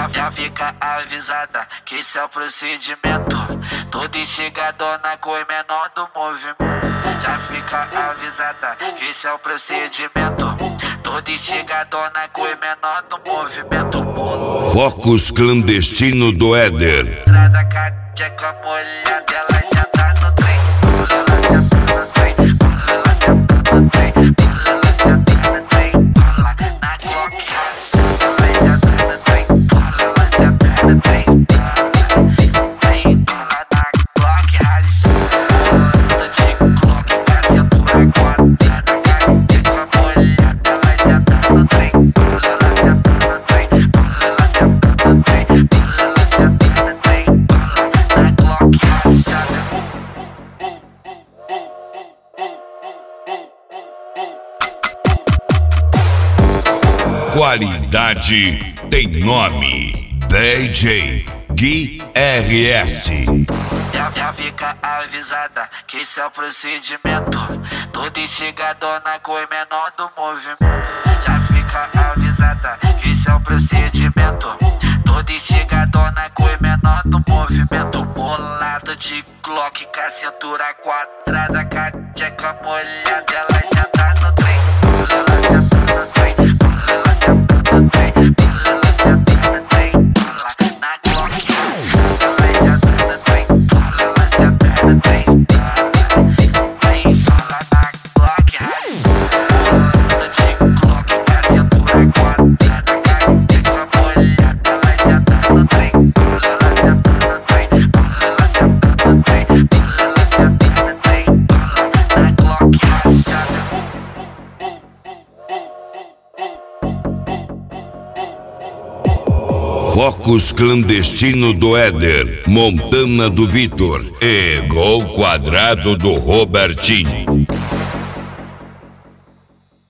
Já fica avisada que esse é o procedimento. Todo instigadona com o menor do movimento. Já fica avisada que esse é o procedimento. Todo instigadona com o menor do movimento. Focus clandestino do Éder. Entrada cateca molhada, ela senta no trem. Ela senta no trem. Ela senta no trem. Ela senta no trem. Ela na Glock. Ela senta no trem. Ela senta no trem. Ela na Glock. Ela de Glock com a cintura quadrada. Cateca molhada, ela senta no trem. Ela senta no trem. Ela senta no trem. Ela senta no trem. Na Glock rachada. Qualidade tem nome. DJ Gui RS. Já fica avisada que esse é o procedimento. Todo instigadona com o menor do movimento. Já fica avisada que esse é o procedimento. Todo instigadona com o menor do movimento. Bolado de Glock com a cintura quadrada. Cateca molhada, ela senta no trem. Ela senta no trem. Ela senta no trem. Ela senta no trem. Ela na Glock. Ela senta no trem. Ela senta no trem. Ela na Glock. Bolado de Glock com a cintura quadrada. Cateca molhada, ela senta no trem. Ela senta no trem. Ela senta no trem. Ela senta no trem. Na Glock rachada. Focus clandestino do Éder. Montana do Vitor. E Gol Quadrado do Robertinho.